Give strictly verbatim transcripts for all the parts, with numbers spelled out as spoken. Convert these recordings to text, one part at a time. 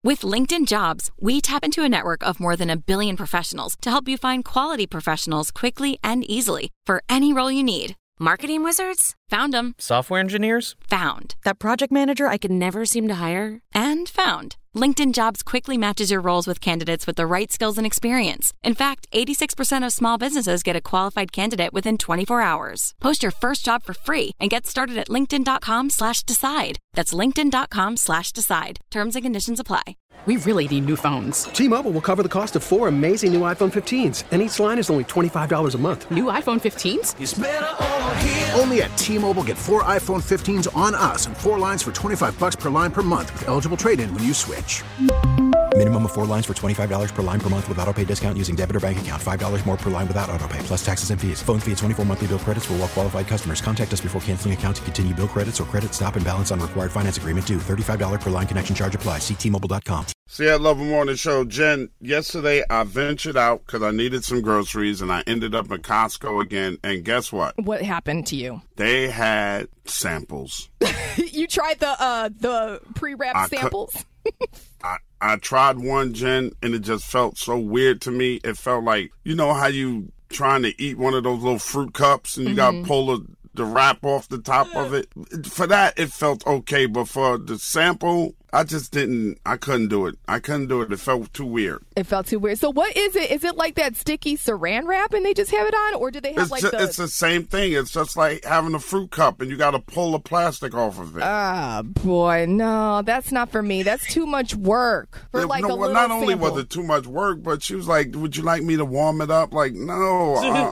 With LinkedIn Jobs, we tap into a network of more than a billion professionals to help you find quality professionals quickly and easily for any role you need. Marketing wizards? Found them. Software engineers? Found. That project manager I could never seem to hire? And found. LinkedIn Jobs quickly matches your roles with candidates with the right skills and experience. In fact, eighty-six percent of small businesses get a qualified candidate within twenty-four hours. Post your first job for free and get started at linkedin.com slash decide. That's linkedin.com slash decide. Terms and conditions apply. We really need new phones. T-Mobile will cover the cost of four amazing new iPhone fifteens, and each line is only twenty-five dollars a month. New iPhone fifteens? It's better over here. Only at T-Mobile, get four iPhone fifteens on us and four lines for twenty-five dollars per line per month with eligible trade-in when you switch. Minimum of four lines for twenty-five dollars per line per month with autopay discount using debit or bank account. five dollars more per line without autopay, plus taxes and fees. Phone fee at twenty-four monthly bill credits for well-qualified customers. Contact us before canceling account to continue bill credits or credit stop and balance on required finance agreement due. thirty-five dollars per line connection charge applies. See T Mobile dot com. See, I love them on the show. Jen, yesterday I ventured out because I needed some groceries, and I ended up at Costco again. And guess what? What happened to you? They had samples. You tried the uh, the pre-wrapped samples? Cu- I, I tried one, Jen, and it just felt so weird to me. It felt like, you know how you trying to eat one of those little fruit cups and you mm-hmm. got to pull the, the wrap off the top of it? For that, it felt okay, but for the sample, I just didn't, I couldn't do it. I couldn't do it. It felt too weird. It felt too weird. So what is it? Is it like that sticky saran wrap and they just have it on? Or do they have it's like ju- the... It's the same thing. It's just like having a fruit cup and you got to pull the plastic off of it. Ah, boy, no, that's not for me. That's too much work for it, like no, a well, little not only sample. was it too much work, but she was like, would you like me to warm it up? Like, no, uh-uh,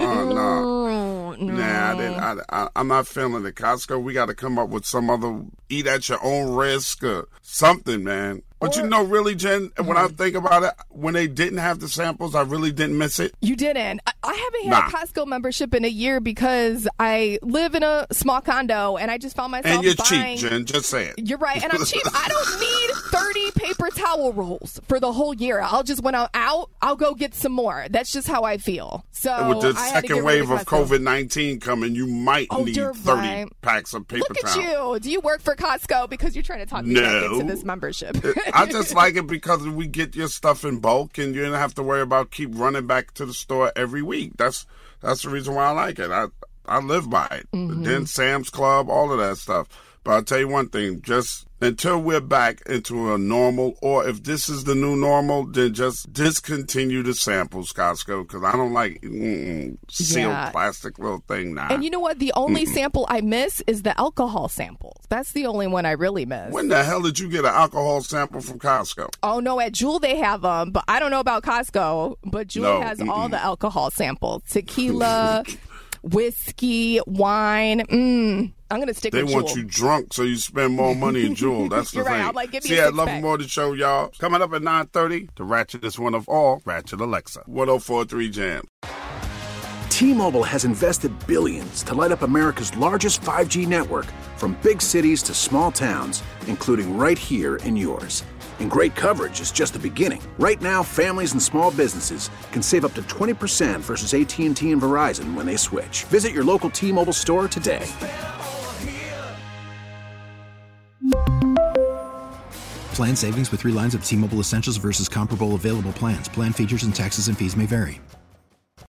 no. no. Nah, I didn't, I, I, I'm not feeling it. Costco, we got to come up with some other eat at your own risk or something, man. But you know, really, Jen, when I think about it, when they didn't have the samples, I really didn't miss it. You didn't. I, I haven't had nah. a Costco membership in a year because I live in a small condo and I just found myself And you're buying... cheap, Jen. Just say it. You're right. And I'm cheap. I don't need thirty paper towel rolls for the whole year. I'll just, when I'm out, I'll go get some more. That's just how I feel. So with the I had to second get wave rid of COVID nineteen coming, you might oh, need thirty right. packs of paper Look towels. Look at you. Do you work for Costco? Because you're trying to talk me no. back into this membership. I just like it because we get your stuff in bulk and you don't have to worry about keep running back to the store every week. That's that's the reason why I like it. I I live by it. Mm-hmm. Then Sam's Club, all of that stuff. But I'll tell you one thing, just until we're back into a normal, or if this is the new normal, then just discontinue the samples, Costco, because I don't like mm, sealed yeah. plastic little thing now. And you know what? The only mm-mm. sample I miss is the alcohol samples. That's the only one I really miss. When the hell did you get an alcohol sample from Costco? Oh, no, at Jewel they have them, but I don't know about Costco, but Jewel no, has mm-mm. all the alcohol samples. Tequila, whiskey, wine. Mm. I'm going to stick they with They want Jewel. you drunk so you spend more money in Jewel. That's the You're thing. right. I'm like, give me See, a I love six-pack. more to show y'all. Coming up at nine thirty, the ratchetest one of all, Ratchet Alexa. one oh four point three Jam. T-Mobile has invested billions to light up America's largest five G network, from big cities to small towns, including right here in yours. And great coverage is just the beginning. Right now, families and small businesses can save up to twenty percent versus A T and T and Verizon when they switch. Visit your local T-Mobile store today. Plan savings with three lines of T-Mobile Essentials versus comparable available plans. Plan features and taxes and fees may vary.